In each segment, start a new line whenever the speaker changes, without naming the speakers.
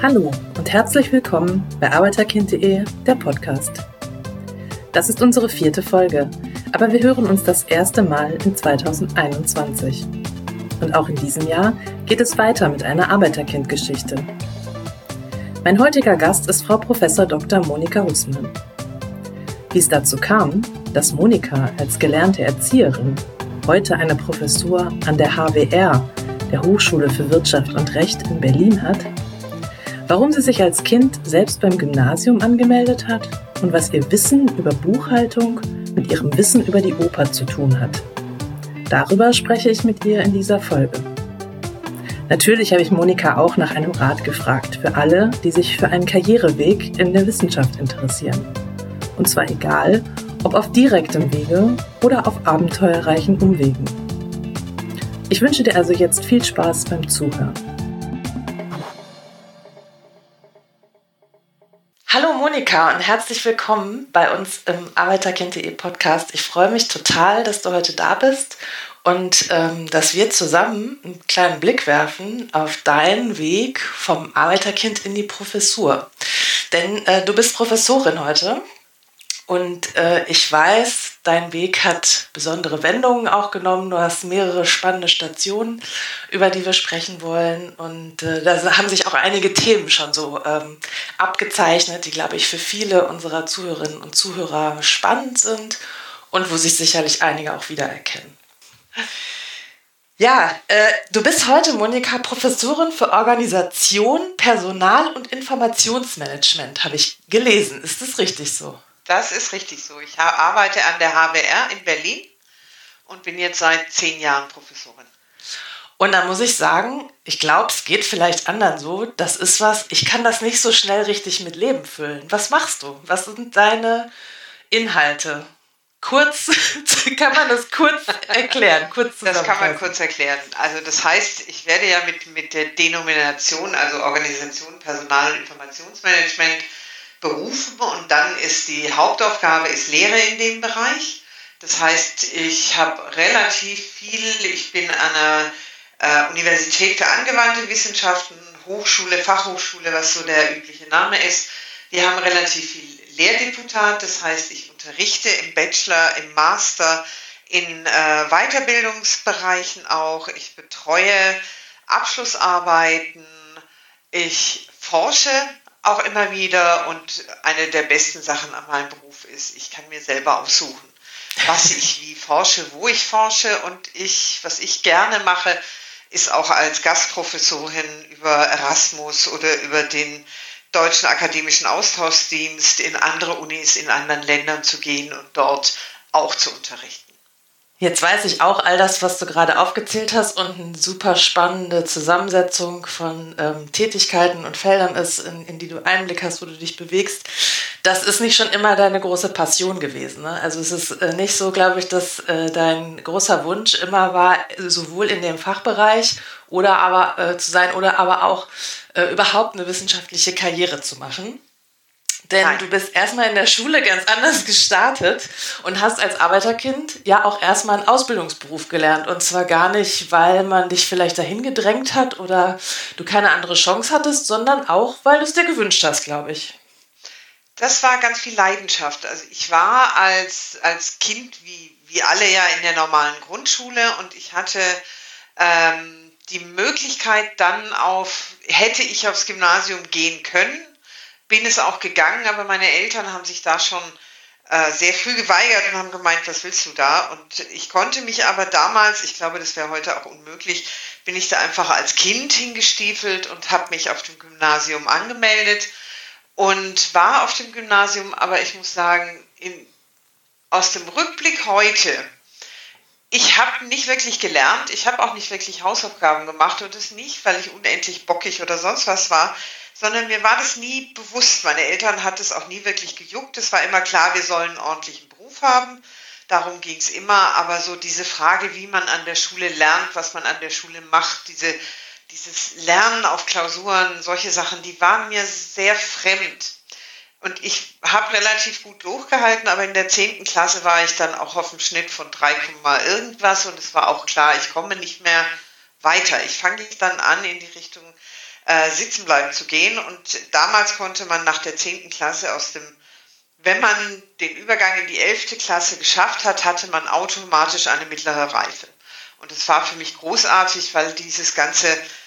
Hallo und herzlich willkommen bei Arbeiterkind.de, der Podcast. Das ist unsere 4. Folge, aber wir hören uns das erste Mal in 2021. Und auch in diesem Jahr geht es weiter mit einer Arbeiterkind-Geschichte. Mein heutiger Gast ist Frau Prof. Dr. Monika Hußmann. Wie es dazu kam, dass Monika als gelernte Erzieherin heute eine Professur an der HWR, der Hochschule für Wirtschaft und Recht in Berlin hat, warum sie sich als Kind selbst beim Gymnasium angemeldet hat und was ihr Wissen über Buchhaltung mit ihrem Wissen über die Oper zu tun hat. Darüber spreche ich mit ihr in dieser Folge. Natürlich habe ich Monika auch nach einem Rat gefragt für alle, die sich für einen Karriereweg in der Wissenschaft interessieren. Und zwar egal, ob auf direktem Wege oder auf abenteuerreichen Umwegen. Ich wünsche dir also jetzt viel Spaß beim Zuhören. Hallo Monika und herzlich willkommen bei uns im Arbeiterkind.de Podcast. Ich freue mich total, dass du heute da bist und dass wir zusammen einen kleinen Blick werfen auf deinen Weg vom Arbeiterkind in die Professur. Denn du bist Professorin heute und ich weiß, dein Weg hat besondere Wendungen auch genommen. Du hast mehrere spannende Stationen, über die wir sprechen wollen. Und da haben sich auch einige Themen schon so abgezeichnet, die, glaube ich, für viele unserer Zuhörerinnen und Zuhörer spannend sind und wo sich sicherlich einige auch wiedererkennen. Ja, du bist heute, Monika, Professorin für Organisation, Personal- und Informationsmanagement, habe ich gelesen. Ist das richtig so?
Das ist richtig so. Ich arbeite an der HWR in Berlin und bin jetzt seit 10 Jahren Professorin.
Und da muss ich sagen, ich glaube, es geht vielleicht anderen so. Das ist was, ich kann das nicht so schnell richtig mit Leben füllen. Was machst du? Was sind deine Inhalte? Kurz, kann man das kurz erklären?
Das kann man kurz erklären. Also das heißt, ich werde ja mit der Denomination, also Organisation, Personal- und Informationsmanagement, berufen und dann ist die Hauptaufgabe Lehre in dem Bereich. Das heißt, ich habe relativ viel, ich bin an einer Universität für angewandte Wissenschaften, Hochschule, Fachhochschule, was so der übliche Name ist. Wir haben relativ viel Lehrdeputat, das heißt, ich unterrichte im Bachelor, im Master, in Weiterbildungsbereichen auch. Ich betreue Abschlussarbeiten, ich forsche auch immer wieder und eine der besten Sachen an meinem Beruf ist, ich kann mir selber aussuchen, was ich wie forsche, wo ich forsche und was ich gerne mache, ist auch als Gastprofessorin über Erasmus oder über den Deutschen Akademischen Austauschdienst in andere Unis in anderen Ländern zu gehen und dort auch zu unterrichten.
Jetzt weiß ich auch all das, was du gerade aufgezählt hast und eine super spannende Zusammensetzung von Tätigkeiten und Feldern ist, in die du Einblick hast, wo du dich bewegst. Das ist nicht schon immer deine große Passion gewesen, ne? Also es ist nicht so, glaube ich, dass dein großer Wunsch immer war, sowohl in dem Fachbereich oder aber zu sein oder aber auch überhaupt eine wissenschaftliche Karriere zu machen. Denn
Nein.
Du bist erstmal in der Schule ganz anders gestartet und hast als Arbeiterkind ja auch erstmal einen Ausbildungsberuf gelernt. Und zwar gar nicht, weil man dich vielleicht dahin gedrängt hat oder du keine andere Chance hattest, sondern auch, weil du es dir gewünscht hast, glaube ich.
Das war ganz viel Leidenschaft. Also ich war als Kind wie alle ja in der normalen Grundschule und ich hatte die Möglichkeit dann hätte ich aufs Gymnasium gehen können, bin es auch gegangen, aber meine Eltern haben sich da schon sehr früh geweigert und haben gemeint, was willst du da? Und ich konnte mich aber damals, ich glaube, das wäre heute auch unmöglich, bin ich da einfach als Kind hingestiefelt und habe mich auf dem Gymnasium angemeldet und war auf dem Gymnasium, aber ich muss sagen, aus dem Rückblick heute, ich habe nicht wirklich gelernt, ich habe auch nicht wirklich Hausaufgaben gemacht und das nicht, weil ich unendlich bockig oder sonst was war, sondern mir war das nie bewusst. Meine Eltern hat es auch nie wirklich gejuckt. Es war immer klar, wir sollen einen ordentlichen Beruf haben. Darum ging es immer. Aber so diese Frage, wie man an der Schule lernt, was man an der Schule macht, dieses Lernen auf Klausuren, solche Sachen, die waren mir sehr fremd. Und ich habe relativ gut durchgehalten, aber in der 10. Klasse war ich dann auch auf dem Schnitt von 3, irgendwas und es war auch klar, ich komme nicht mehr weiter. Ich fange dann an, in die Richtung sitzen bleiben zu gehen. Und damals konnte man nach der 10. Klasse wenn man den Übergang in die 11. Klasse geschafft hat, hatte man automatisch eine mittlere Reife. Und das war für mich großartig, weil dieses ganze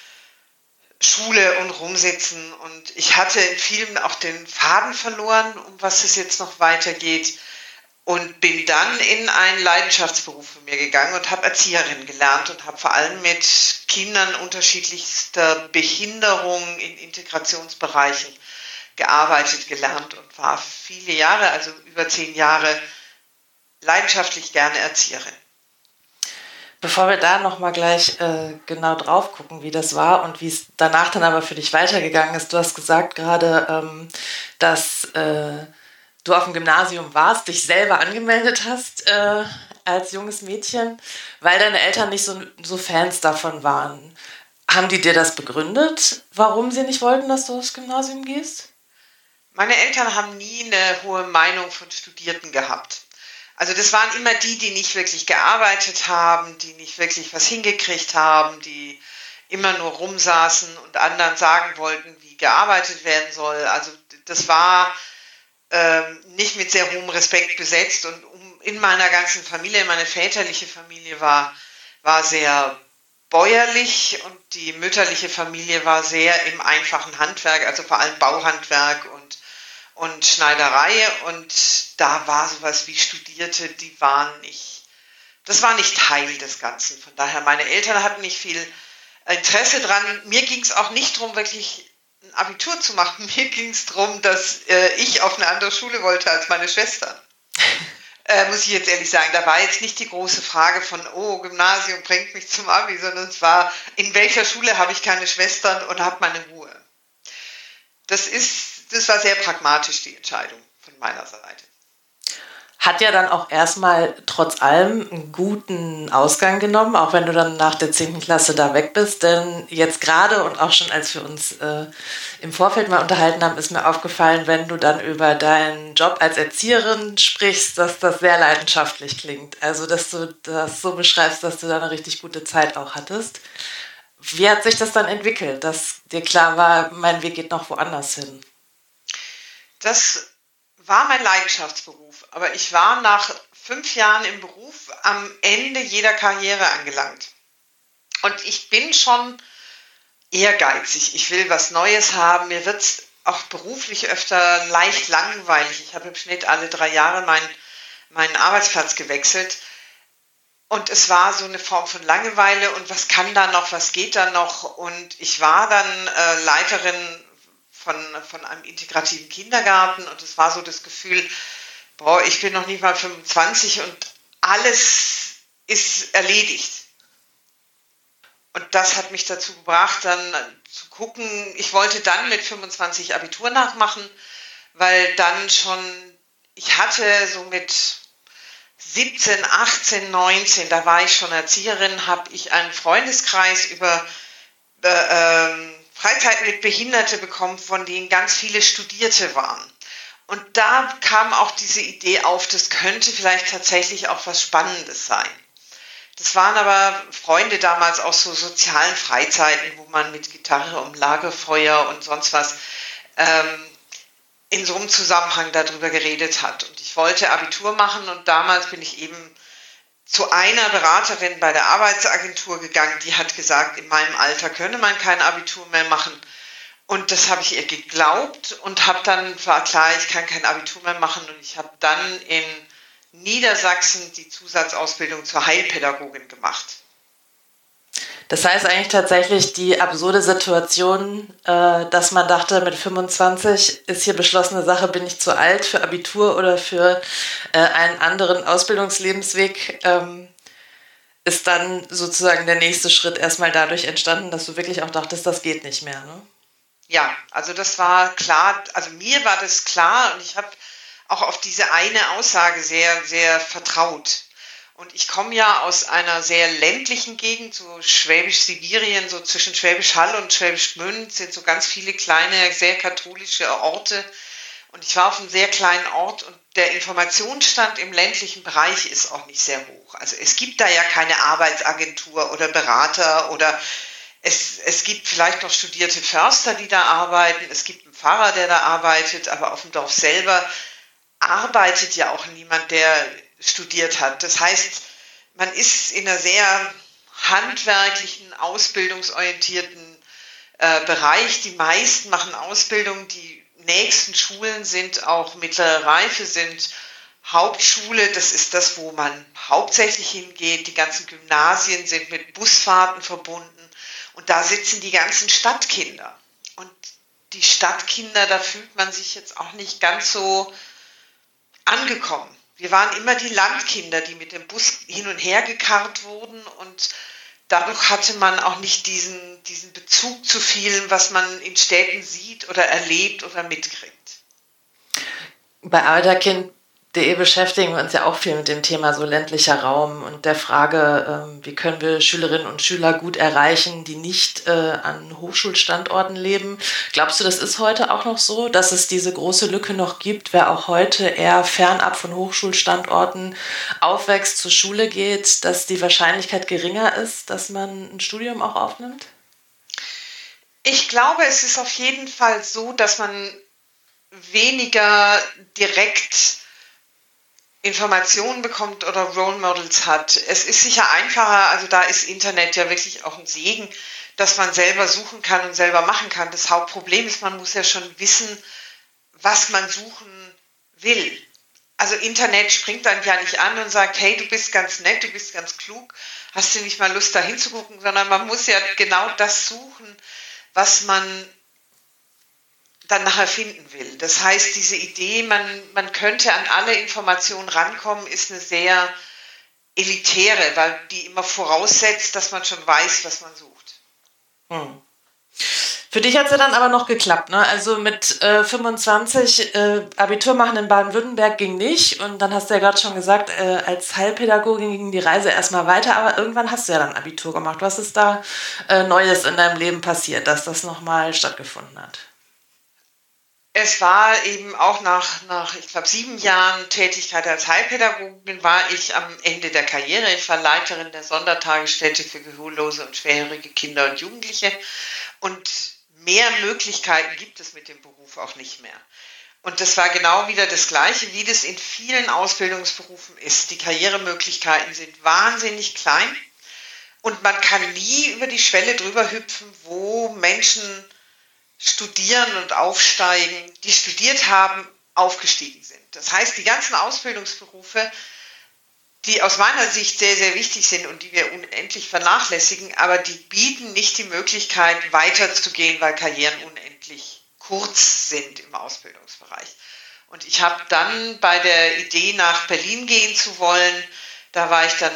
Schule und Rumsitzen und ich hatte in vielen auch den Faden verloren, um was es jetzt noch weitergeht und bin dann in einen Leidenschaftsberuf von mir gegangen und habe Erzieherin gelernt und habe vor allem mit Kindern unterschiedlichster Behinderung in Integrationsbereichen gearbeitet, gelernt und war viele Jahre, also über 10 Jahre, leidenschaftlich gerne Erzieherin.
Bevor wir da nochmal gleich genau drauf gucken, wie das war und wie es danach dann aber für dich weitergegangen ist. Du hast gesagt gerade, dass du auf dem Gymnasium warst, dich selber angemeldet hast als junges Mädchen, weil deine Eltern nicht so Fans davon waren. Haben die dir das begründet, warum sie nicht wollten, dass du aufs Gymnasium gehst?
Meine Eltern haben nie eine hohe Meinung von Studierten gehabt. Also das waren immer die nicht wirklich gearbeitet haben, die nicht wirklich was hingekriegt haben, die immer nur rumsaßen und anderen sagen wollten, wie gearbeitet werden soll. Also das war nicht mit sehr hohem Respekt besetzt und in meiner ganzen Familie, meine väterliche Familie war sehr bäuerlich und die mütterliche Familie war sehr im einfachen Handwerk, also vor allem Bauhandwerk und Schneiderei und da war sowas wie Studierte, das war nicht Teil des Ganzen. Von daher, meine Eltern hatten nicht viel Interesse dran. Mir ging es auch nicht darum, wirklich ein Abitur zu machen. Mir ging es darum, dass ich auf eine andere Schule wollte als meine Schwestern. Muss ich jetzt ehrlich sagen, da war jetzt nicht die große Frage von, Gymnasium bringt mich zum Abi, sondern es war, in welcher Schule habe ich keine Schwestern und habe meine Ruhe. Das war sehr pragmatisch, die Entscheidung von meiner Seite.
Hat ja dann auch erstmal trotz allem einen guten Ausgang genommen, auch wenn du dann nach der 10. Klasse da weg bist. Denn jetzt gerade und auch schon als wir uns im Vorfeld mal unterhalten haben, ist mir aufgefallen, wenn du dann über deinen Job als Erzieherin sprichst, dass das sehr leidenschaftlich klingt. Also, dass du das so beschreibst, dass du da eine richtig gute Zeit auch hattest. Wie hat sich das dann entwickelt, dass dir klar war, mein Weg geht noch woanders hin?
Das war mein Leidenschaftsberuf, aber ich war nach 5 Jahren im Beruf am Ende jeder Karriere angelangt. Und ich bin schon ehrgeizig. Ich will was Neues haben. Mir wird es auch beruflich öfter leicht langweilig. Ich habe im Schnitt alle 3 Jahre meinen Arbeitsplatz gewechselt. Und es war so eine Form von Langeweile und was kann da noch, was geht da noch? Und ich war dann Leiterin von einem integrativen Kindergarten und es war so das Gefühl, ich bin noch nicht mal 25 und alles ist erledigt. Und das hat mich dazu gebracht, dann zu gucken, ich wollte dann mit 25 Abitur nachmachen, weil dann ich hatte so mit 17, 18, 19, da war ich schon Erzieherin, habe ich einen Freundeskreis über Freizeiten mit Behinderte bekommen, von denen ganz viele Studierte waren. Und da kam auch diese Idee auf, das könnte vielleicht tatsächlich auch was Spannendes sein. Das waren aber Freunde damals aus so sozialen Freizeiten, wo man mit Gitarre um Lagerfeuer und sonst was in so einem Zusammenhang darüber geredet hat. Und ich wollte Abitur machen und damals bin ich eben zu einer Beraterin bei der Arbeitsagentur gegangen, die hat gesagt, in meinem Alter könne man kein Abitur mehr machen. Und das habe ich ihr geglaubt und war klar, ich kann kein Abitur mehr machen. Und ich habe dann in Niedersachsen die Zusatzausbildung zur Heilpädagogin gemacht.
Das heißt eigentlich tatsächlich die absurde Situation, dass man dachte, mit 25 ist hier beschlossene Sache, bin ich zu alt für Abitur oder für einen anderen Ausbildungslebensweg, ist dann sozusagen der nächste Schritt erstmal dadurch entstanden, dass du wirklich auch dachtest, das geht nicht mehr, ne?
Ja, also das war klar, also mir war das klar und ich habe auch auf diese eine Aussage sehr, sehr vertraut. Und ich komme ja aus einer sehr ländlichen Gegend, so Schwäbisch-Sibirien, so zwischen Schwäbisch Hall und Schwäbisch Gmünd sind so ganz viele kleine, sehr katholische Orte. Und ich war auf einem sehr kleinen Ort und der Informationsstand im ländlichen Bereich ist auch nicht sehr hoch. Also es gibt da ja keine Arbeitsagentur oder Berater oder Es gibt vielleicht noch studierte Förster, die da arbeiten. Es gibt einen Pfarrer, der da arbeitet. Aber auf dem Dorf selber arbeitet ja auch niemand, der studiert hat. Das heißt, man ist in einer sehr handwerklichen, ausbildungsorientierten Bereich. Die meisten machen Ausbildung. Die nächsten Schulen sind auch mittlere Reife, sind Hauptschule. Das ist das, wo man hauptsächlich hingeht. Die ganzen Gymnasien sind mit Busfahrten verbunden. Und da sitzen die ganzen Stadtkinder. Und die Stadtkinder, da fühlt man sich jetzt auch nicht ganz so angekommen. Wir waren immer die Landkinder, die mit dem Bus hin und her gekarrt wurden, und dadurch hatte man auch nicht diesen Bezug zu vielem, was man in Städten sieht oder erlebt oder mitkriegt.
Bei Arbeiterkind.de beschäftigen wir uns ja auch viel mit dem Thema so ländlicher Raum und der Frage, wie können wir Schülerinnen und Schüler gut erreichen, die nicht an Hochschulstandorten leben. Glaubst du, das ist heute auch noch so, dass es diese große Lücke noch gibt, wer auch heute eher fernab von Hochschulstandorten aufwächst, zur Schule geht, dass die Wahrscheinlichkeit geringer ist, dass man ein Studium auch aufnimmt?
Ich glaube, es ist auf jeden Fall so, dass man weniger direkt Informationen bekommt oder Role Models hat. Es ist sicher einfacher, also da ist Internet ja wirklich auch ein Segen, dass man selber suchen kann und selber machen kann. Das Hauptproblem ist, man muss ja schon wissen, was man suchen will. Also Internet springt dann ja nicht an und sagt, hey, du bist ganz nett, du bist ganz klug, hast du nicht mal Lust da hinzugucken, sondern man muss ja genau das suchen, was man dann nachher finden will. Das heißt, diese Idee, man könnte an alle Informationen rankommen, ist eine sehr elitäre, weil die immer voraussetzt, dass man schon weiß, was man sucht.
Für dich hat es ja dann aber noch geklappt, ne? Also mit 25 Abitur machen in Baden-Württemberg ging nicht, und dann hast du ja gerade schon gesagt, als Heilpädagogin ging die Reise erstmal weiter, aber irgendwann hast du ja dann Abitur gemacht. Was ist da Neues in deinem Leben passiert, dass das nochmal stattgefunden hat?
Es war eben auch nach ich glaube, 7 Jahren Tätigkeit als Heilpädagogin war ich am Ende der Karriere. Ich war Leiterin der Sondertagesstätte für gehörlose und schwerhörige Kinder und Jugendliche. Und mehr Möglichkeiten gibt es mit dem Beruf auch nicht mehr. Und das war genau wieder das Gleiche, wie das in vielen Ausbildungsberufen ist. Die Karrieremöglichkeiten sind wahnsinnig klein. Und man kann nie über die Schwelle drüber hüpfen, wo Menschen studieren und aufsteigen, die studiert haben, aufgestiegen sind. Das heißt, die ganzen Ausbildungsberufe, die aus meiner Sicht sehr, sehr wichtig sind und die wir unendlich vernachlässigen, aber die bieten nicht die Möglichkeit, weiterzugehen, weil Karrieren unendlich kurz sind im Ausbildungsbereich. Und ich habe dann bei der Idee, nach Berlin gehen zu wollen, da war ich dann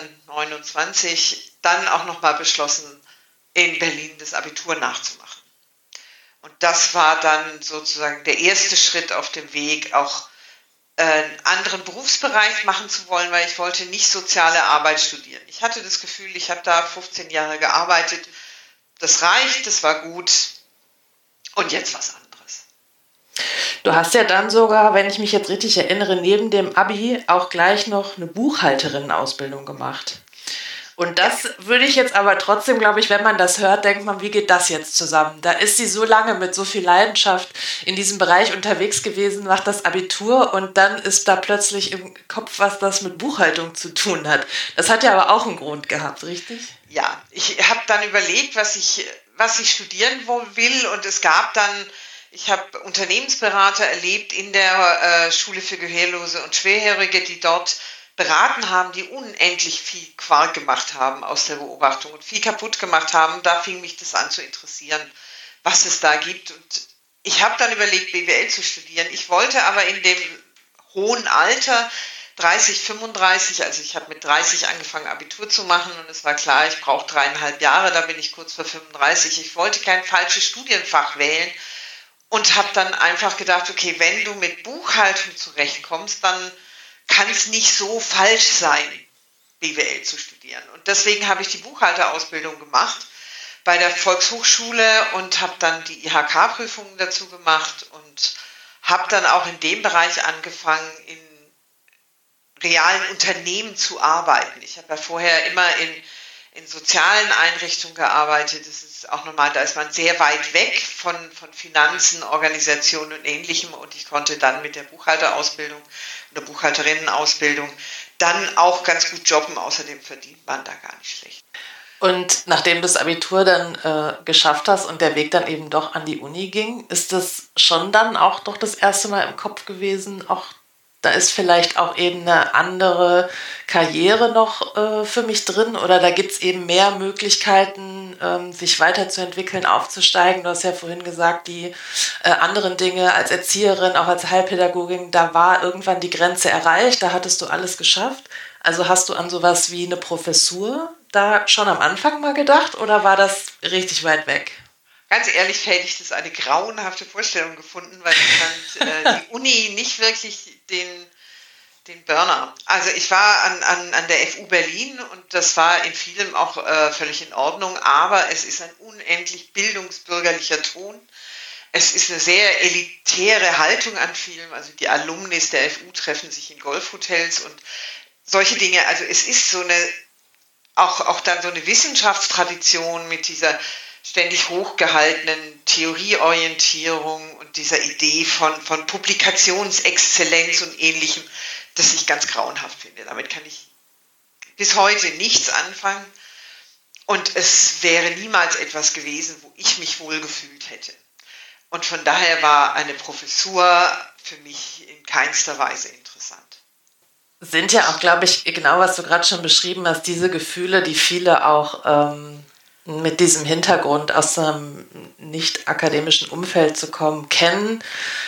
29, dann auch nochmal beschlossen, in Berlin das Abitur nachzumachen. Und das war dann sozusagen der erste Schritt auf dem Weg, auch einen anderen Berufsbereich machen zu wollen, weil ich wollte nicht soziale Arbeit studieren. Ich hatte das Gefühl, ich habe da 15 Jahre gearbeitet, das reicht, das war gut, und jetzt was anderes.
Du hast ja dann sogar, wenn ich mich jetzt richtig erinnere, neben dem Abi auch gleich noch eine Buchhalterinnen-Ausbildung gemacht. Und das würde ich jetzt aber trotzdem, glaube ich, wenn man das hört, denkt man, wie geht das jetzt zusammen? Da ist sie so lange mit so viel Leidenschaft in diesem Bereich unterwegs gewesen, macht das Abitur, und dann ist da plötzlich im Kopf, was das mit Buchhaltung zu tun hat. Das hat ja aber auch einen Grund gehabt, richtig?
Ja, ich habe dann überlegt, was ich studieren will, und es gab dann, ich habe Unternehmensberater erlebt in der Schule für Gehörlose und Schwerhörige, die dort beraten haben, die unendlich viel Quark gemacht haben aus der Beobachtung und viel kaputt gemacht haben. Da fing mich das an zu interessieren, was es da gibt. Und ich habe dann überlegt, BWL zu studieren. Ich wollte aber in dem hohen Alter, 30, 35, also ich habe mit 30 angefangen, Abitur zu machen, und es war klar, ich brauche 3,5 Jahre, da bin ich kurz vor 35. Ich wollte kein falsches Studienfach wählen und habe dann einfach gedacht, okay, wenn du mit Buchhaltung zurechtkommst, dann kann es nicht so falsch sein, BWL zu studieren. Und deswegen habe ich die Buchhalterausbildung gemacht bei der Volkshochschule und habe dann die IHK-Prüfungen dazu gemacht und habe dann auch in dem Bereich angefangen, in realen Unternehmen zu arbeiten. Ich habe ja vorher immer in sozialen Einrichtungen gearbeitet. Das ist auch normal, da ist man sehr weit weg von Finanzen, Organisationen und Ähnlichem. Und ich konnte dann mit der Buchhalterausbildung oder Buchhalterinnenausbildung dann auch ganz gut jobben. Außerdem verdient man da gar nicht schlecht.
Und nachdem du das Abitur dann geschafft hast und der Weg dann eben doch an die Uni ging, ist das schon dann auch doch das erste Mal im Kopf gewesen, auch da ist vielleicht auch eben eine andere Karriere noch für mich drin oder da gibt es eben mehr Möglichkeiten, sich weiterzuentwickeln, aufzusteigen. Du hast ja vorhin gesagt, die anderen Dinge als Erzieherin, auch als Heilpädagogin, da war irgendwann die Grenze erreicht, da hattest du alles geschafft. Also hast du an sowas wie eine Professur da schon am Anfang mal gedacht oder war das richtig weit weg?
Ganz ehrlich hätte ich das eine grauenhafte Vorstellung gefunden, weil ich fand die Uni nicht wirklich den Burner. Also ich war an der FU Berlin und das war in vielem auch völlig in Ordnung, aber es ist ein unendlich bildungsbürgerlicher Ton. Es ist eine sehr elitäre Haltung an vielem. Also die Alumnis der FU treffen sich in Golfhotels und solche Dinge. Also es ist so eine, auch dann so eine Wissenschaftstradition mit dieser ständig hochgehaltenen Theorieorientierung und dieser Idee von Publikationsexzellenz und Ähnlichem, das ich ganz grauenhaft finde. Damit kann ich bis heute nichts anfangen und es wäre niemals etwas gewesen, wo ich mich wohlgefühlt hätte. Und von daher war eine Professur für mich in keinster Weise interessant.
Sind ja auch, glaube ich, genau was du gerade schon beschrieben hast, diese Gefühle, die viele auch mit diesem Hintergrund aus einem nicht akademischen Umfeld zu kommen, kennen.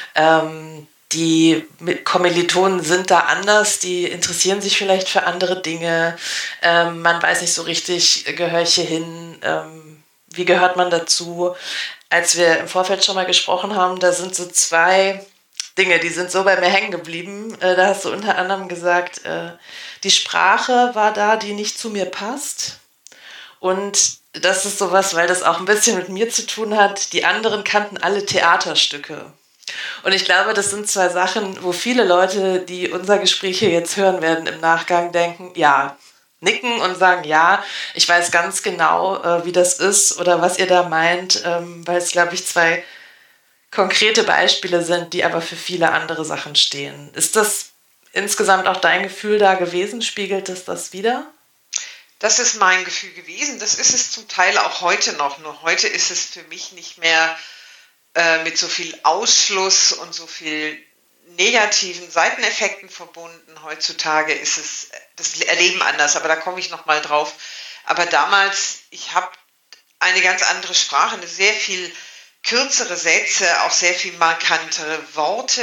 Die Kommilitonen sind da anders, die interessieren sich vielleicht für andere Dinge. Man weiß nicht so richtig, gehöre ich hier hin, wie gehört man dazu? Als wir im Vorfeld schon mal gesprochen haben, da sind so zwei Dinge, die sind so bei mir hängen geblieben. Da hast du unter anderem gesagt, die Sprache war da, die nicht zu mir passt. Und das ist sowas, weil das auch ein bisschen mit mir zu tun hat. Die anderen kannten alle Theaterstücke. Und ich glaube, das sind zwei Sachen, wo viele Leute, die unser Gespräch hier jetzt hören werden, im Nachgang denken, ja, nicken und sagen, ja, ich weiß ganz genau, wie das ist oder was ihr da meint, weil es, glaube ich, zwei konkrete Beispiele sind, die aber für viele andere Sachen stehen. Ist das insgesamt auch dein Gefühl da gewesen? Spiegelt es das wider?
Das ist mein Gefühl gewesen. Das ist es zum Teil auch heute noch. Nur heute ist es für mich nicht mehr mit so viel Ausschluss und so viel negativen Seiteneffekten verbunden. Heutzutage ist es das Erleben anders, aber da komme ich noch mal drauf. Aber damals, ich habe eine ganz andere Sprache, eine sehr viel kürzere Sätze, auch sehr viel markantere Worte.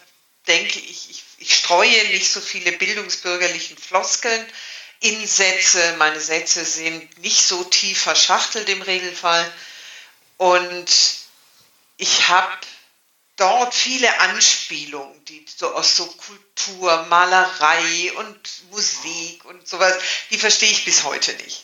Ich streue nicht so viele bildungsbürgerlichen Floskeln in Sätze. Meine Sätze sind nicht so tief verschachtelt im Regelfall. Und ich habe dort viele Anspielungen, die so aus so Kultur, Malerei und Musik und sowas, die verstehe ich bis heute nicht.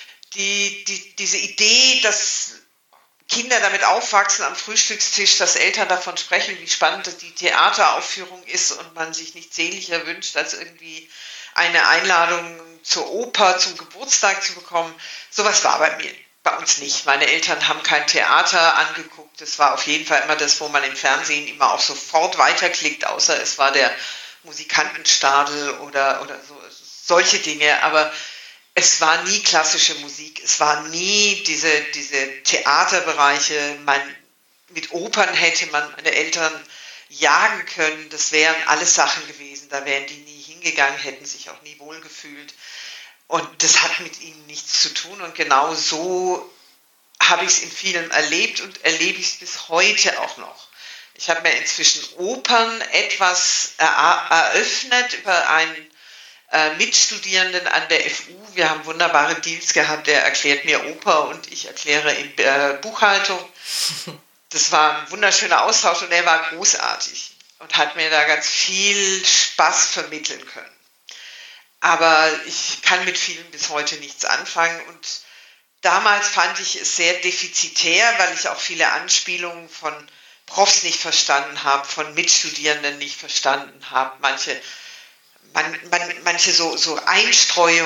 Diese Idee, dass Kinder damit aufwachsen am Frühstückstisch, dass Eltern davon sprechen, wie spannend die Theateraufführung ist und man sich nichts sehnlicher wünscht, als irgendwie eine Einladung zur Oper, zum Geburtstag zu bekommen. Sowas war bei uns nicht. Meine Eltern haben kein Theater angeguckt. Das war auf jeden Fall immer das, wo man im Fernsehen immer auch sofort weiterklickt, außer es war der Musikantenstadel oder solche Dinge. Aber es war nie klassische Musik. Es war nie diese Theaterbereiche. Mit Opern hätte man meine Eltern jagen können. Das wären alles Sachen gewesen. Da wären die nie hingegangen, hätten sich auch nie wohlgefühlt. Und das hat mit ihnen nichts zu tun. Und genau so habe ich es in vielen erlebt und erlebe ich es bis heute auch noch. Ich habe mir inzwischen Opern etwas eröffnet über einen Mitstudierenden an der FU. Wir haben wunderbare Deals gehabt. Der erklärt mir Oper und ich erkläre ihm Buchhaltung. Das war ein wunderschöner Austausch und er war großartig und hat mir da ganz viel Spaß vermitteln können. Aber ich kann mit vielen bis heute nichts anfangen und damals fand ich es sehr defizitär, weil ich auch viele Anspielungen von Profs nicht verstanden habe, von Mitstudierenden nicht verstanden habe, manche so Einstreuungen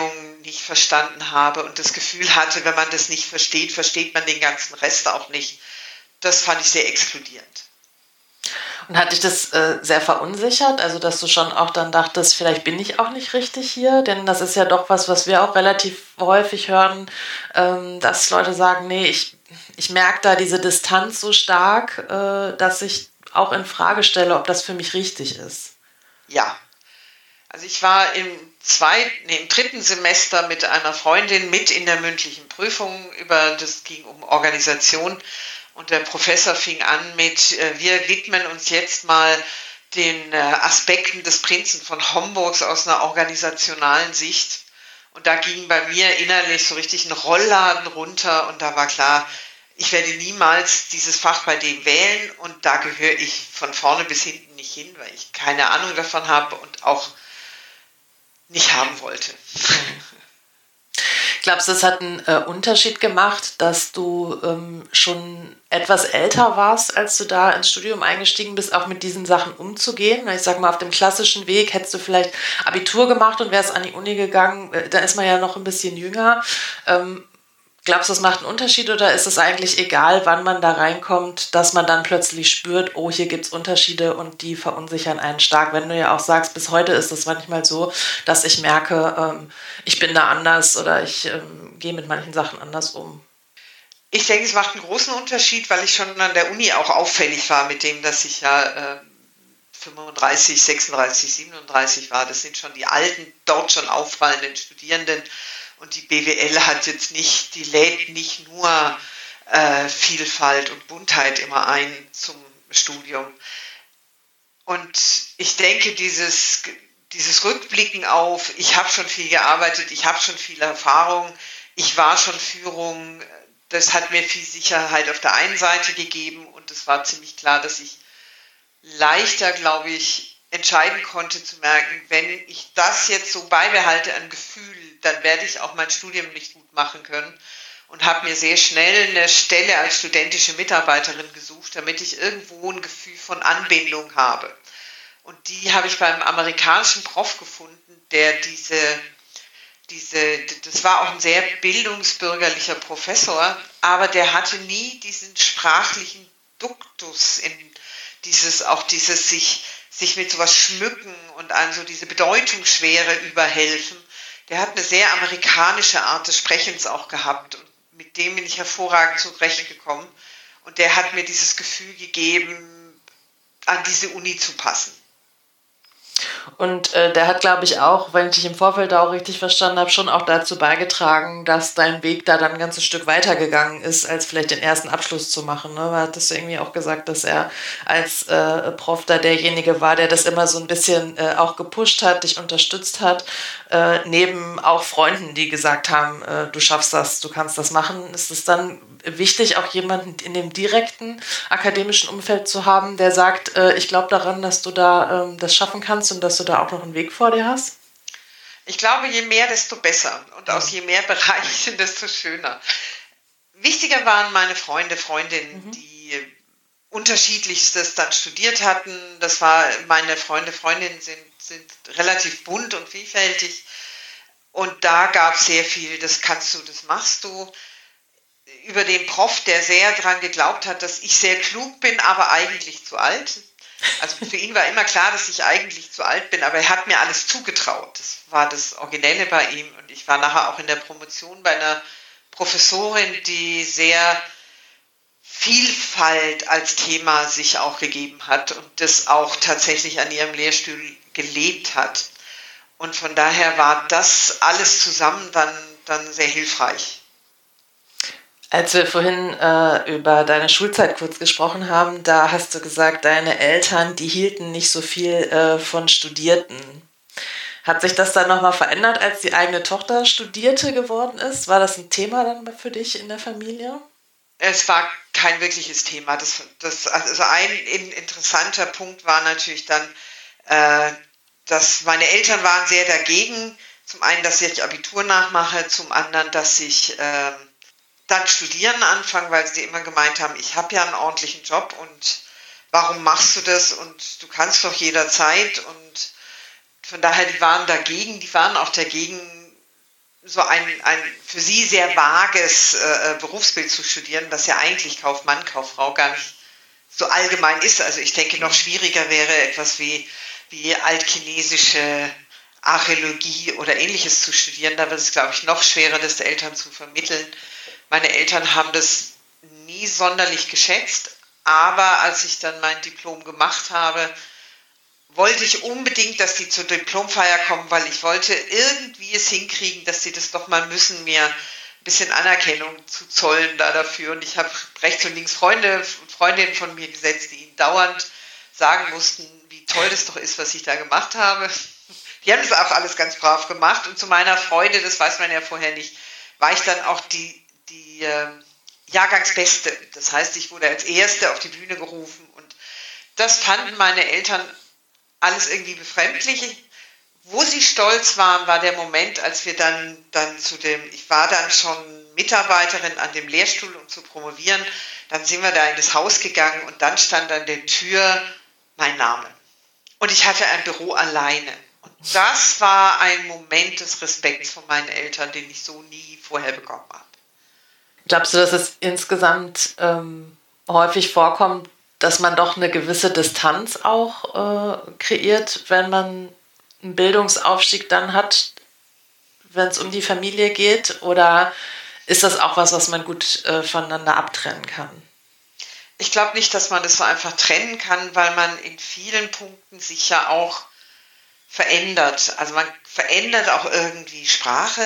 nicht verstanden habe und das Gefühl hatte, wenn man das nicht versteht, versteht man den ganzen Rest auch nicht. Das fand ich sehr exkludierend.
Und hat dich das sehr verunsichert? Also, dass du schon auch dann dachtest, vielleicht bin ich auch nicht richtig hier? Denn das ist ja doch was wir auch relativ häufig hören, dass Leute sagen, nee, ich merke da diese Distanz so stark, dass ich auch in Frage stelle, ob das für mich richtig ist.
Ja, also ich war im dritten Semester mit einer Freundin mit in der mündlichen Prüfung, das ging um Organisation. Und der Professor fing an mit, wir widmen uns jetzt mal den Aspekten des Prinzen von Homburgs aus einer organisationalen Sicht. Und da ging bei mir innerlich so richtig ein Rollladen runter und da war klar, ich werde niemals dieses Fach bei dem wählen und da gehöre ich von vorne bis hinten nicht hin, weil ich keine Ahnung davon habe und auch nicht haben wollte.
Glaubst du, es hat einen Unterschied gemacht, dass du schon etwas älter warst, als du da ins Studium eingestiegen bist, auch mit diesen Sachen umzugehen? Ich sag mal, auf dem klassischen Weg hättest du vielleicht Abitur gemacht und wärst an die Uni gegangen, da ist man ja noch ein bisschen jünger. Glaubst du, das macht einen Unterschied oder ist es eigentlich egal, wann man da reinkommt, dass man dann plötzlich spürt, oh, hier gibt es Unterschiede und die verunsichern einen stark? Wenn du ja auch sagst, bis heute ist es manchmal so, dass ich merke, ich bin da anders oder ich gehe mit manchen Sachen anders um.
Ich denke, es macht einen großen Unterschied, weil ich schon an der Uni auch auffällig war mit dem, dass ich ja 35, 36, 37 war. Das sind schon die alten, dort schon auffallenden Studierenden. Und die BWL hat jetzt nicht, die lädt nicht nur Vielfalt und Buntheit immer ein zum Studium. Und ich denke, dieses Rückblicken auf, ich habe schon viel gearbeitet, ich habe schon viel Erfahrung, ich war schon Führung, das hat mir viel Sicherheit auf der einen Seite gegeben und es war ziemlich klar, dass ich leichter, glaube ich, entscheiden konnte zu merken, wenn ich das jetzt so beibehalte an Gefühl, dann werde ich auch mein Studium nicht gut machen können und habe mir sehr schnell eine Stelle als studentische Mitarbeiterin gesucht, damit ich irgendwo ein Gefühl von Anbindung habe. Und die habe ich beim amerikanischen Prof gefunden, der das war auch ein sehr bildungsbürgerlicher Professor, aber der hatte nie diesen sprachlichen Duktus dieses sich mit sowas schmücken und an so diese Bedeutungsschwere überhelfen. Der hat eine sehr amerikanische Art des Sprechens auch gehabt und mit dem bin ich hervorragend zurechtgekommen und der hat mir dieses Gefühl gegeben, an diese Uni zu passen.
Und der hat, glaube ich, auch, wenn ich dich im Vorfeld da auch richtig verstanden habe, schon auch dazu beigetragen, dass dein Weg da dann ein ganzes Stück weitergegangen ist, als vielleicht den ersten Abschluss zu machen. Ne? Weil hattest du irgendwie auch gesagt, dass er als Prof da derjenige war, der das immer so ein bisschen auch gepusht hat, dich unterstützt hat, neben auch Freunden, die gesagt haben, du schaffst das, du kannst das machen. Ist es dann wichtig, auch jemanden in dem direkten akademischen Umfeld zu haben, der sagt, ich glaube daran, dass du da das schaffen kannst und dass du da auch noch einen Weg vor dir hast?
Ich glaube, je mehr, desto besser. Und aus je mehr Bereichen, desto schöner. Wichtiger waren meine Freundinnen, die Unterschiedlichstes dann studiert hatten. Das war, meine Freundinnen sind relativ bunt und vielfältig. Und da gab es sehr viel, das kannst du, das machst du. Über den Prof, der sehr daran geglaubt hat, dass ich sehr klug bin, aber eigentlich zu alt. Also für ihn war immer klar, dass ich eigentlich zu alt bin, aber er hat mir alles zugetraut. Das war das Originelle bei ihm. Und ich war nachher auch in der Promotion bei einer Professorin, die sehr Vielfalt als Thema sich auch gegeben hat und das auch tatsächlich an ihrem Lehrstuhl gelebt hat. Und von daher war das alles zusammen dann sehr hilfreich.
Als wir vorhin über deine Schulzeit kurz gesprochen haben, da hast du gesagt, deine Eltern, die hielten nicht so viel von Studierten. Hat sich das dann nochmal verändert, als die eigene Tochter Studierte geworden ist? War das ein Thema dann für dich in der Familie?
Es war kein wirkliches Thema. Also ein interessanter Punkt war natürlich dann, dass meine Eltern waren sehr dagegen. Zum einen, dass ich Abitur nachmache, zum anderen, dass ich dann studieren anfangen, weil sie immer gemeint haben, ich habe ja einen ordentlichen Job und warum machst du das und du kannst doch jederzeit und von daher, die waren dagegen, die waren auch dagegen, so ein für sie sehr vages Berufsbild zu studieren, das ja eigentlich Kaufmann, Kauffrau gar nicht so allgemein ist. Also ich denke, noch schwieriger wäre etwas wie altchinesische Archäologie oder Ähnliches zu studieren. Da wird es, glaube ich, noch schwerer, das den Eltern zu vermitteln. Meine Eltern haben das nie sonderlich geschätzt, aber als ich dann mein Diplom gemacht habe, wollte ich unbedingt, dass die zur Diplomfeier kommen, weil ich wollte irgendwie es hinkriegen, dass sie das doch mal müssen, mir ein bisschen Anerkennung zu zollen da dafür. Und ich habe rechts und links Freundinnen von mir gesetzt, die ihnen dauernd sagen mussten, wie toll das doch ist, was ich da gemacht habe. Die haben das auch alles ganz brav gemacht. Und zu meiner Freude, das weiß man ja vorher nicht, war ich dann auch die Jahrgangsbeste. Das heißt, ich wurde als Erste auf die Bühne gerufen. Und das fanden meine Eltern alles irgendwie befremdlich. Wo sie stolz waren, war der Moment, als wir dann ich war dann schon Mitarbeiterin an dem Lehrstuhl, um zu promovieren. Dann sind wir da in das Haus gegangen und dann stand an der Tür mein Name. Und ich hatte ein Büro alleine. Und das war ein Moment des Respekts von meinen Eltern, den ich so nie vorher bekommen habe.
Glaubst du, dass es insgesamt häufig vorkommt, dass man doch eine gewisse Distanz auch kreiert, wenn man einen Bildungsaufstieg dann hat, wenn es um die Familie geht? Oder ist das auch was man gut voneinander abtrennen kann?
Ich glaube nicht, dass man das so einfach trennen kann, weil man in vielen Punkten sich ja auch verändert. Also man verändert auch irgendwie Sprache.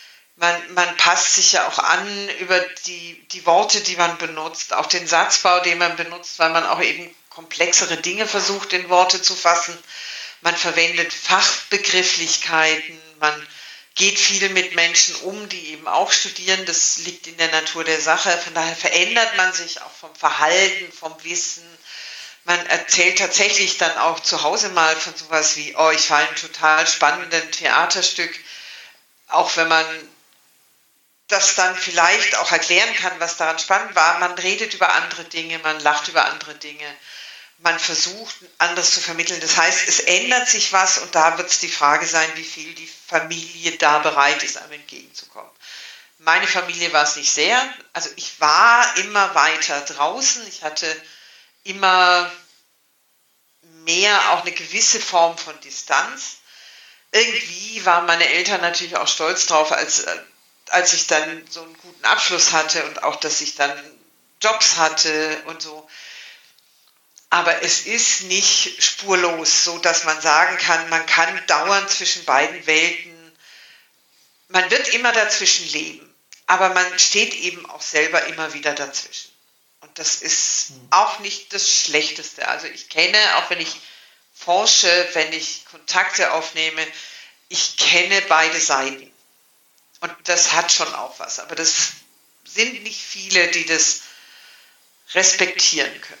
Man passt sich ja auch an über die Worte, die man benutzt, auch den Satzbau, den man benutzt, weil man auch eben komplexere Dinge versucht, in Worte zu fassen. Man verwendet Fachbegrifflichkeiten, man geht viel mit Menschen um, die eben auch studieren. Das liegt in der Natur der Sache. Von daher verändert man sich auch vom Verhalten, vom Wissen. Man erzählt tatsächlich dann auch zu Hause mal von sowas wie, oh, ich war in einem total spannenden Theaterstück, auch wenn man das dann vielleicht auch erklären kann, was daran spannend war. Man redet über andere Dinge, man lacht über andere Dinge, man versucht, anderes zu vermitteln. Das heißt, es ändert sich was und da wird es die Frage sein, wie viel die Familie da bereit ist, einem entgegenzukommen. Meine Familie war es nicht sehr. Also ich war immer weiter draußen. Ich hatte immer mehr auch eine gewisse Form von Distanz. Irgendwie waren meine Eltern natürlich auch stolz drauf, als ich dann so einen guten Abschluss hatte und auch, dass ich dann Jobs hatte und so. Aber es ist nicht spurlos, so dass man sagen kann, man kann dauernd zwischen beiden Welten, man wird immer dazwischen leben, aber man steht eben auch selber immer wieder dazwischen. Und das ist auch nicht das Schlechteste. Also ich kenne, auch wenn ich forsche, wenn ich Kontakte aufnehme, ich kenne beide Seiten. Und das hat schon auch was. Aber das sind nicht viele, die das respektieren können.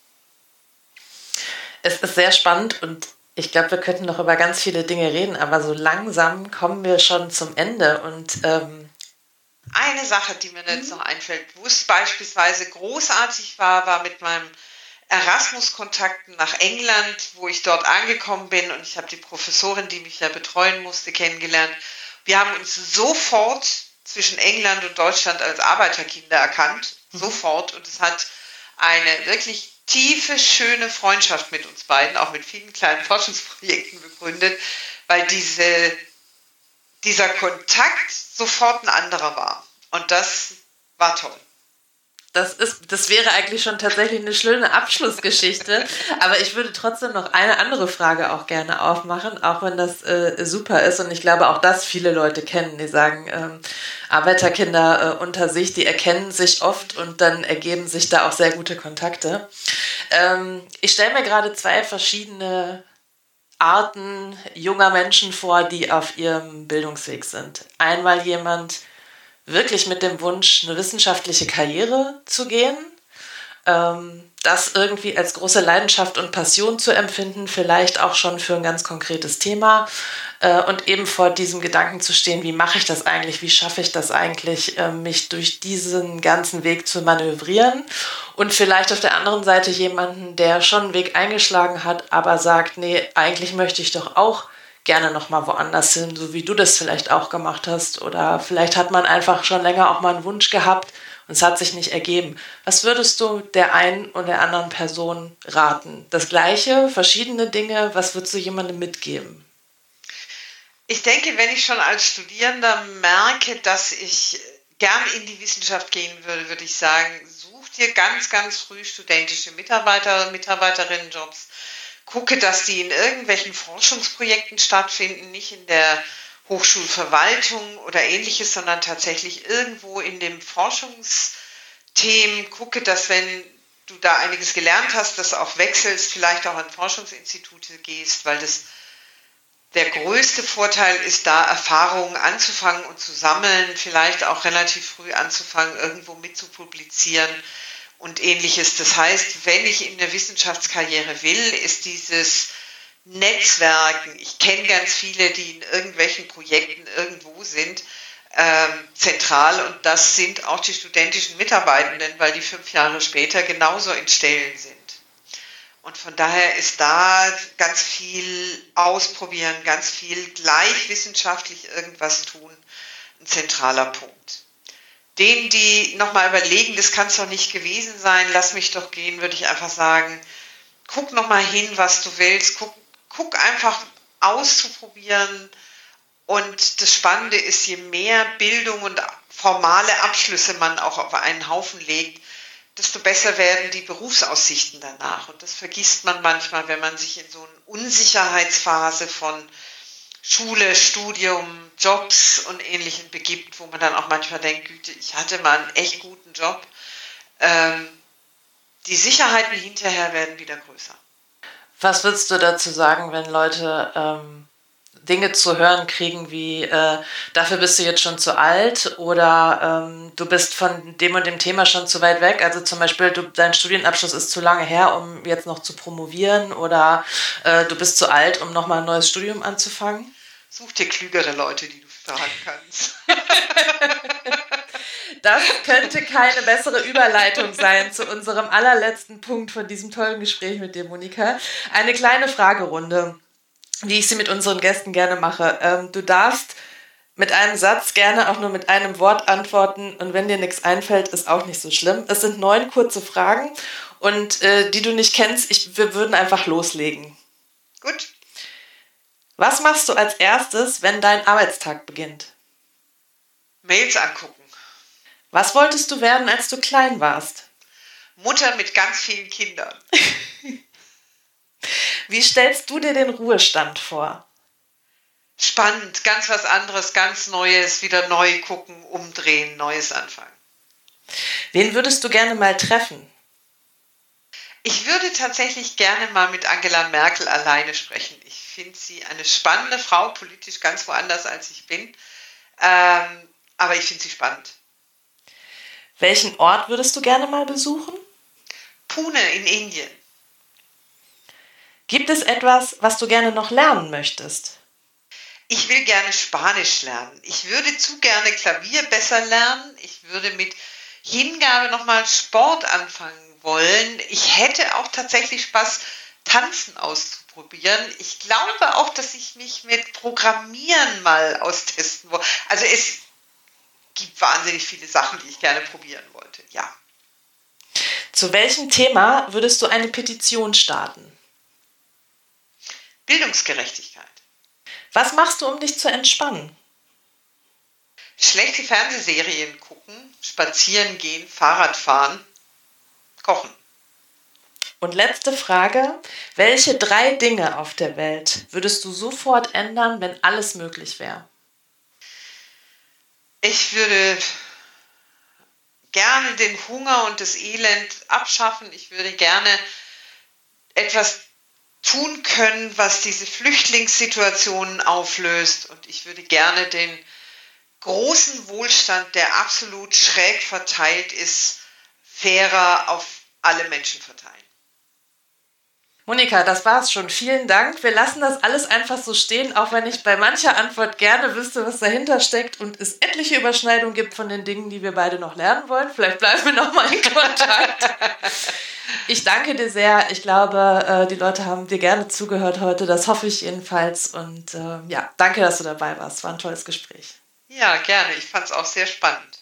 Es ist sehr spannend und ich glaube, wir könnten noch über ganz viele Dinge reden, aber so langsam kommen wir schon zum Ende. Und
eine Sache, die mir jetzt noch einfällt, wo es beispielsweise großartig war mit meinem Erasmus-Kontakten nach England, wo ich dort angekommen bin und ich habe die Professorin, die mich ja betreuen musste, kennengelernt. Wir haben uns sofort zwischen England und Deutschland als Arbeiterkinder erkannt, sofort. Und es hat eine wirklich tiefe, schöne Freundschaft mit uns beiden, auch mit vielen kleinen Forschungsprojekten begründet, weil dieser Kontakt sofort ein anderer war. Und das war toll.
Das wäre eigentlich schon tatsächlich eine schöne Abschlussgeschichte, aber ich würde trotzdem noch eine andere Frage auch gerne aufmachen, auch wenn das super ist und ich glaube auch das viele Leute kennen, die sagen, Arbeiterkinder unter sich, die erkennen sich oft und dann ergeben sich da auch sehr gute Kontakte. Ich stelle mir gerade zwei verschiedene Arten junger Menschen vor, die auf ihrem Bildungsweg sind. Einmal jemand wirklich mit dem Wunsch, eine wissenschaftliche Karriere zu gehen, das irgendwie als große Leidenschaft und Passion zu empfinden, vielleicht auch schon für ein ganz konkretes Thema und eben vor diesem Gedanken zu stehen, wie mache ich das eigentlich, wie schaffe ich das eigentlich, mich durch diesen ganzen Weg zu manövrieren und vielleicht auf der anderen Seite jemanden, der schon einen Weg eingeschlagen hat, aber sagt, nee, eigentlich möchte ich doch auch gerne nochmal woanders hin, so wie du das vielleicht auch gemacht hast? Oder vielleicht hat man einfach schon länger auch mal einen Wunsch gehabt und es hat sich nicht ergeben. Was würdest du der einen oder der anderen Person raten? Das Gleiche, verschiedene Dinge, was würdest du jemandem mitgeben?
Ich denke, wenn ich schon als Studierender merke, dass ich gern in die Wissenschaft gehen würde, würde ich sagen, such dir ganz, ganz früh studentische Mitarbeiter und Mitarbeiterinnenjobs. Gucke, dass die in irgendwelchen Forschungsprojekten stattfinden, nicht in der Hochschulverwaltung oder ähnliches, sondern tatsächlich irgendwo in dem Forschungsthemen. Gucke, dass wenn du da einiges gelernt hast, dass auch wechselst, vielleicht auch an Forschungsinstitute gehst, weil das der größte Vorteil ist da, Erfahrungen anzufangen und zu sammeln, vielleicht auch relativ früh anzufangen, irgendwo mit zu publizieren und ähnliches. Das heißt, wenn ich in der Wissenschaftskarriere will, ist dieses Netzwerken, ich kenne ganz viele, die in irgendwelchen Projekten irgendwo sind, zentral, und das sind auch die studentischen Mitarbeitenden, weil die 5 Jahre später genauso in Stellen sind. Und von daher ist da ganz viel ausprobieren, ganz viel gleich wissenschaftlich irgendwas tun, ein zentraler Punkt. Denen, die nochmal überlegen, das kann es doch nicht gewesen sein, lass mich doch gehen, würde ich einfach sagen, guck nochmal hin, was du willst, guck einfach auszuprobieren. Und das Spannende ist, je mehr Bildung und formale Abschlüsse man auch auf einen Haufen legt, desto besser werden die Berufsaussichten danach. Und das vergisst man manchmal, wenn man sich in so eine Unsicherheitsphase von Schule, Studium, Jobs und Ähnlichem begibt, wo man dann auch manchmal denkt, Güte, ich hatte mal einen echt guten Job. Die Sicherheiten hinterher werden wieder größer.
Was würdest du dazu sagen, wenn Leute Dinge zu hören kriegen wie, dafür bist du jetzt schon zu alt oder du bist von dem und dem Thema schon zu weit weg, also zum Beispiel dein Studienabschluss ist zu lange her, um jetzt noch zu promovieren, oder du bist zu alt, um nochmal ein neues Studium anzufangen?
Such dir klügere Leute, die du fragen kannst.
Das könnte keine bessere Überleitung sein zu unserem allerletzten Punkt von diesem tollen Gespräch mit dir, Monika. Eine kleine Fragerunde, wie ich sie mit unseren Gästen gerne mache. Du darfst mit einem Satz gerne auch nur mit einem Wort antworten, und wenn dir nichts einfällt, ist auch nicht so schlimm. Es sind 9 kurze Fragen und die du nicht kennst, wir würden einfach loslegen.
Gut.
Was machst du als erstes, wenn dein Arbeitstag beginnt?
Mails angucken.
Was wolltest du werden, als du klein warst?
Mutter mit ganz vielen Kindern.
Wie stellst du dir den Ruhestand vor?
Spannend, ganz was anderes, ganz Neues, wieder neu gucken, umdrehen, Neues anfangen.
Wen würdest du gerne mal treffen?
Ich würde tatsächlich gerne mal mit Angela Merkel alleine sprechen. Ich finde sie eine spannende Frau, politisch ganz woanders als ich bin. Aber ich finde sie spannend.
Welchen Ort würdest du gerne mal besuchen?
Pune in Indien.
Gibt es etwas, was du gerne noch lernen möchtest?
Ich will gerne Spanisch lernen. Ich würde zu gerne Klavier besser lernen. Ich würde mit Hingabe nochmal Sport anfangen wollen. Ich hätte auch tatsächlich Spaß, Tanzen auszuprobieren. Ich glaube auch, dass ich mich mit Programmieren mal austesten wollte. Also es gibt wahnsinnig viele Sachen, die ich gerne probieren wollte, ja.
Zu welchem Thema würdest du eine Petition starten?
Bildungsgerechtigkeit.
Was machst du, um dich zu entspannen?
Schlechte Fernsehserien gucken, spazieren gehen, Fahrrad fahren, kochen.
Und letzte Frage, welche 3 Dinge auf der Welt würdest du sofort ändern, wenn alles möglich wäre?
Ich würde gerne den Hunger und das Elend abschaffen. Ich würde gerne etwas tun können, was diese Flüchtlingssituationen auflöst. Und ich würde gerne den großen Wohlstand, der absolut schräg verteilt ist, fairer auf alle Menschen verteilen.
Monika, das war's schon. Vielen Dank. Wir lassen das alles einfach so stehen, auch wenn ich bei mancher Antwort gerne wüsste, was dahinter steckt und es etliche Überschneidungen gibt von den Dingen, die wir beide noch lernen wollen. Vielleicht bleiben wir noch mal in Kontakt. Ich danke dir sehr. Ich glaube, die Leute haben dir gerne zugehört heute. Das hoffe ich jedenfalls. Und ja, danke, dass du dabei warst. War ein tolles Gespräch.
Ja, gerne. Ich fand es auch sehr spannend.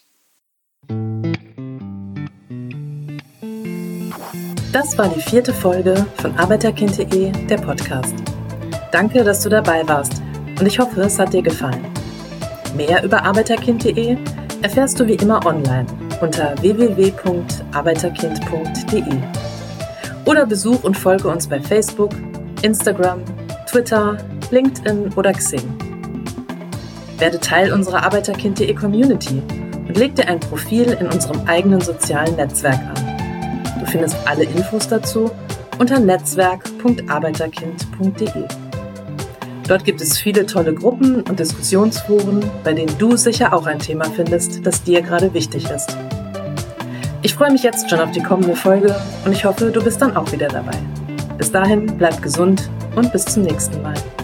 Das war die 4. Folge von Arbeiterkind.de, der Podcast. Danke, dass du dabei warst und ich hoffe, es hat dir gefallen. Mehr über Arbeiterkind.de erfährst du wie immer online unter www.arbeiterkind.de oder besuch und folge uns bei Facebook, Instagram, Twitter, LinkedIn oder Xing. Werde Teil unserer Arbeiterkind.de Community und leg dir ein Profil in unserem eigenen sozialen Netzwerk an. Du findest alle Infos dazu unter netzwerk.arbeiterkind.de. Dort gibt es viele tolle Gruppen und Diskussionsforen, bei denen du sicher auch ein Thema findest, das dir gerade wichtig ist. Ich freue mich jetzt schon auf die kommende Folge und ich hoffe, du bist dann auch wieder dabei. Bis dahin, bleib gesund und bis zum nächsten Mal.